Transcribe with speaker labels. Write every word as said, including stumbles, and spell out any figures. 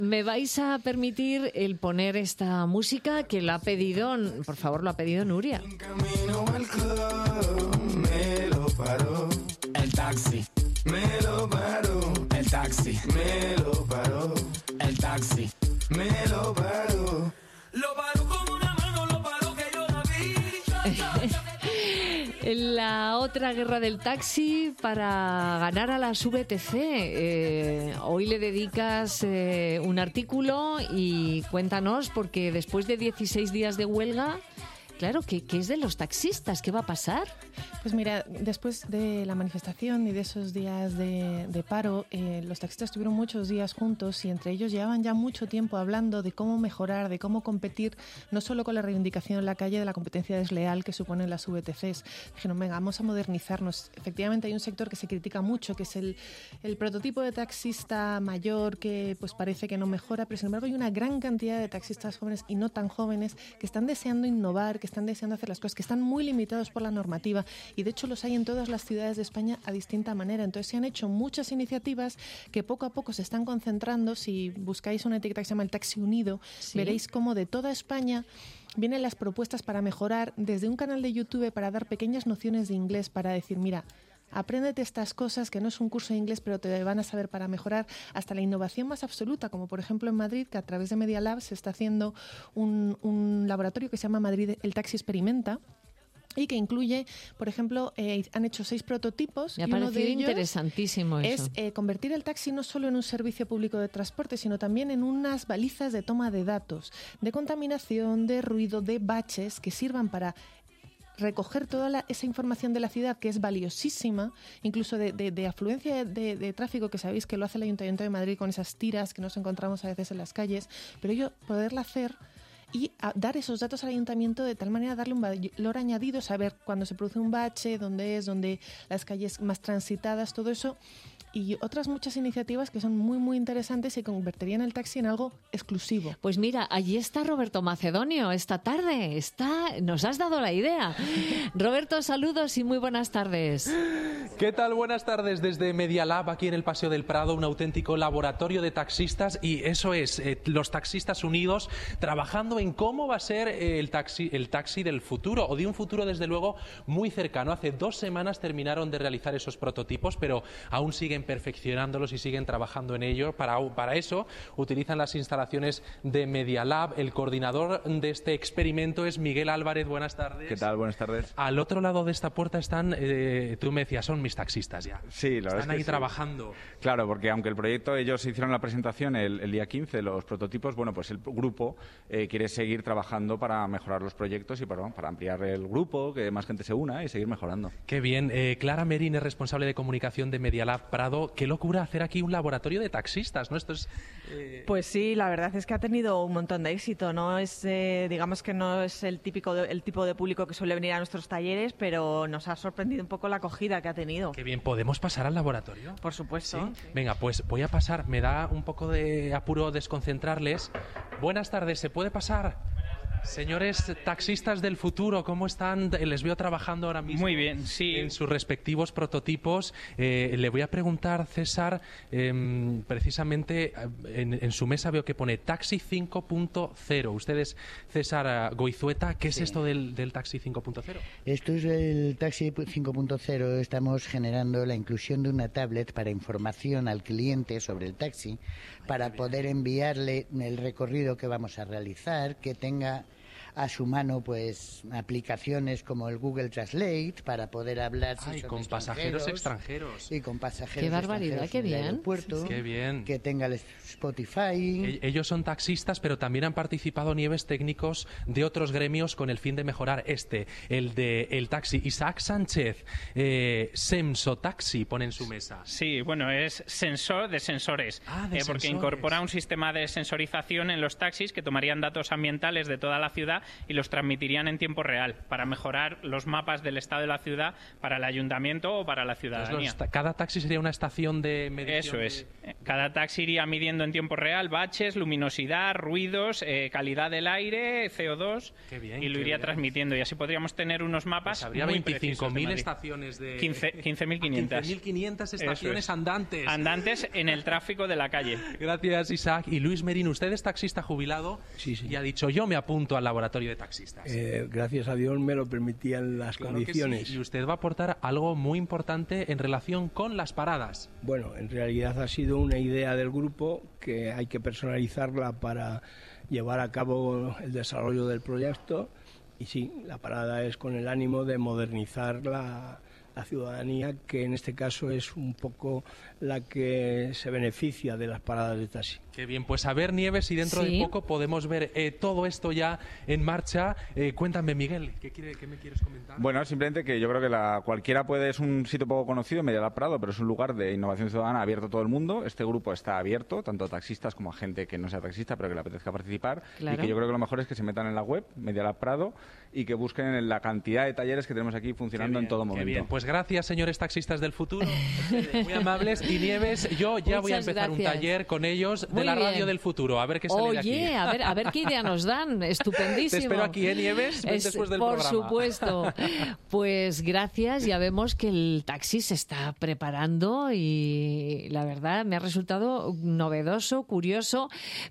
Speaker 1: Me vais a permitir el poner esta música que la ha pedido, por favor, lo ha pedido Nuria.
Speaker 2: Me lo paró el taxi, me lo paró el taxi, me lo paró el taxi, me lo paró, lo paró como una mano, lo paró que yo la vi.
Speaker 1: La otra guerra del taxi para ganar a las V T C. Eh, hoy le dedicas eh, un artículo y cuéntanos, porque después de dieciséis días de huelga, claro, ¿qué, qué es de los taxistas? ¿Qué va a pasar?
Speaker 3: Pues mira, después de la manifestación y de esos días de, de paro, eh, los taxistas estuvieron muchos días juntos y entre ellos llevaban ya mucho tiempo hablando de cómo mejorar, de cómo competir, no solo con la reivindicación en la calle de la competencia desleal que suponen las V T Cs. Dijeron, venga, vamos a modernizarnos. Efectivamente hay un sector que se critica mucho, que es el, el prototipo de taxista mayor que pues parece que no mejora, pero sin embargo hay una gran cantidad de taxistas jóvenes y no tan jóvenes que están deseando innovar, que están deseando hacer las cosas, que están muy limitados por la normativa. Y de hecho los hay en todas las ciudades de España a distinta manera. Entonces se han hecho muchas iniciativas que poco a poco se están concentrando. Si buscáis una etiqueta que se llama el Taxi Unido, ¿sí? Veréis cómo de toda España vienen las propuestas para mejorar, desde un canal de YouTube para dar pequeñas nociones de inglés, para decir, mira, apréndete estas cosas, que no es un curso de inglés, pero te van a saber para mejorar, hasta la innovación más absoluta, como por ejemplo en Madrid, que a través de Media Lab se está haciendo un, un laboratorio que se llama Madrid El Taxi Experimenta, y que incluye, por ejemplo, eh, han hecho seis prototipos.
Speaker 1: Me ha
Speaker 3: y uno
Speaker 1: parecido
Speaker 3: de ellos
Speaker 1: interesantísimo eso.
Speaker 3: Es eh, convertir el taxi no solo en un servicio público de transporte, sino también en unas balizas de toma de datos, de contaminación, de ruido, de baches, que sirvan para recoger toda la, esa información de la ciudad, que es valiosísima, incluso de, de, de afluencia de, de tráfico, que sabéis que lo hace el Ayuntamiento de Madrid con esas tiras que nos encontramos a veces en las calles, pero ello poderla hacer y a dar esos datos al ayuntamiento de tal manera darle un valor añadido, saber cuándo se produce un bache, dónde es, dónde las calles más transitadas, todo eso. Y otras muchas iniciativas que son muy, muy interesantes y convertirían el taxi en algo exclusivo.
Speaker 1: Pues mira, allí está Roberto Macedonio esta tarde. Está, nos has dado la idea. Roberto, saludos y muy buenas tardes.
Speaker 4: ¿Qué tal? Buenas tardes desde Media Lab, aquí en el Paseo del Prado, un auténtico laboratorio de taxistas. Y eso es, eh, los taxistas unidos, trabajando en cómo va a ser eh, el, taxi, el taxi del futuro, o de un futuro desde luego muy cercano. Hace dos semanas terminaron de realizar esos prototipos, pero aún siguen perfeccionándolos y siguen trabajando en ello. Para, para eso utilizan las instalaciones de Media Lab. El coordinador de este experimento es Miguel Álvarez. Buenas tardes.
Speaker 5: ¿Qué tal? Buenas tardes.
Speaker 4: Al otro lado de esta puerta están, eh, tú me decías, son mis taxistas ya.
Speaker 5: Sí, la verdad
Speaker 4: están
Speaker 5: es que
Speaker 4: ahí
Speaker 5: sí.
Speaker 4: trabajando.
Speaker 5: Claro, porque aunque el proyecto, ellos hicieron la presentación el, el día quince, los prototipos, bueno, pues el grupo eh, quiere seguir trabajando para mejorar los proyectos y para, para ampliar el grupo, que más gente se una y seguir mejorando.
Speaker 4: Qué bien. Eh, Clara Merín es responsable de comunicación de Media Lab Prado. Qué locura hacer aquí un laboratorio de taxistas, ¿no? Esto es...
Speaker 6: Eh... Pues sí, la verdad es que ha tenido un montón de éxito, ¿no? Es, eh, digamos que no es el típico de, el tipo de público que suele venir a nuestros talleres, pero nos ha sorprendido un poco la acogida que ha tenido.
Speaker 4: Qué bien. ¿Podemos pasar al laboratorio?
Speaker 6: Por supuesto.
Speaker 4: ¿Sí? Sí. Venga, pues voy a pasar. Me da un poco de apuro desconcentrarles. Buenas tardes, ¿se puede pasar? Señores taxistas del futuro, ¿cómo están? Les veo trabajando ahora mismo.
Speaker 7: Muy bien, sí.
Speaker 4: En sus respectivos prototipos. Eh, le voy a preguntar, César, eh, precisamente en, en su mesa veo que pone Taxi cinco punto cero. Ustedes, César Goizueta, ¿qué es sí. esto del, del Taxi cinco punto cero?
Speaker 8: Esto es el Taxi cinco punto cero. Estamos generando la inclusión de una tablet para información al cliente sobre el taxi, para poder enviarle el recorrido que vamos a realizar, que tenga a su mano pues aplicaciones como el Google Translate para poder hablar si
Speaker 4: Ay,
Speaker 8: son
Speaker 4: con pasajeros extranjeros
Speaker 8: y con pasajeros
Speaker 1: qué barbaridad, qué bien.
Speaker 8: aeropuerto,
Speaker 4: qué bien.
Speaker 8: Que tenga el Spotify.
Speaker 4: Ellos son taxistas, pero también han participado nieves técnicos de otros gremios con el fin de mejorar este, el de el taxi. Isaac Sánchez, eh, Semsotaxi pone en su mesa.
Speaker 7: Sí, bueno, es sensor de sensores,
Speaker 4: ah, de
Speaker 7: eh, porque
Speaker 4: sensores.
Speaker 7: Incorpora un sistema de sensorización en los taxis que tomarían datos ambientales de toda la ciudad ciudad y los transmitirían en tiempo real para mejorar los mapas del estado de la ciudad para el ayuntamiento o para la ciudadanía.
Speaker 4: Entonces, cada taxi sería una estación de medición.
Speaker 7: Eso es. Cada taxi iría midiendo en tiempo real baches, luminosidad, ruidos, eh, calidad del aire, C O dos,
Speaker 4: qué bien,
Speaker 7: y lo
Speaker 4: qué
Speaker 7: iría
Speaker 4: bien.
Speaker 7: transmitiendo. Y así podríamos tener unos mapas
Speaker 4: pues habría
Speaker 7: muy
Speaker 4: veinticinco mil
Speaker 7: precisos de
Speaker 4: estaciones de...
Speaker 7: quince mil quinientas.
Speaker 4: quince mil quinientas estaciones
Speaker 7: es.
Speaker 4: andantes.
Speaker 7: Andantes en el tráfico de la calle.
Speaker 4: Gracias, Isaac. Y Luis Merín, usted es taxista jubilado
Speaker 9: sí, sí.
Speaker 4: y ha dicho, yo me apunto al laboratorio de taxistas.
Speaker 9: Eh, gracias a Dios me lo permitían las
Speaker 4: claro
Speaker 9: condiciones.
Speaker 4: Sí. Y usted va a aportar algo muy importante en relación con las paradas.
Speaker 9: Bueno, en realidad ha sido una idea del grupo que hay que personalizarla para llevar a cabo el desarrollo del proyecto. Y sí, la parada es con el ánimo de modernizar la, la ciudadanía, que en este caso es un poco la que se beneficia de las paradas de taxi.
Speaker 4: Qué bien, pues a ver, Nieves, y dentro
Speaker 1: sí.
Speaker 4: de poco podemos ver eh, todo esto ya en marcha. Eh, cuéntame, Miguel, ¿qué, quiere, ¿qué me quieres comentar?
Speaker 5: Bueno, simplemente que yo creo que la, cualquiera puede, es un sitio poco conocido, Medialab Prado, pero es un lugar de innovación ciudadana abierto a todo el mundo. Este grupo está abierto, tanto a taxistas como a gente que no sea taxista, pero que le apetezca participar.
Speaker 1: Claro.
Speaker 5: Y que yo creo que lo mejor es que se metan en la web, Medialab Prado, y que busquen la cantidad de talleres que tenemos aquí funcionando
Speaker 4: bien,
Speaker 5: en todo momento.
Speaker 4: Bien. Pues gracias, señores taxistas del futuro. Muy amables. Y Nieves, yo ya
Speaker 1: Muchas
Speaker 4: voy a empezar
Speaker 1: gracias.
Speaker 4: un taller con ellos de
Speaker 1: Muy
Speaker 4: la radio
Speaker 1: bien.
Speaker 4: del futuro. A ver qué sale
Speaker 1: Oye,
Speaker 4: de aquí.
Speaker 1: a ver, a ver qué idea nos dan. Estupendísimo.
Speaker 4: Te espero aquí, ¿eh, Nieves? Ven
Speaker 1: Es,
Speaker 4: después del
Speaker 1: por
Speaker 4: programa.
Speaker 1: supuesto. Pues gracias. Ya vemos que el taxi se está preparando y la verdad me ha resultado novedoso, curioso.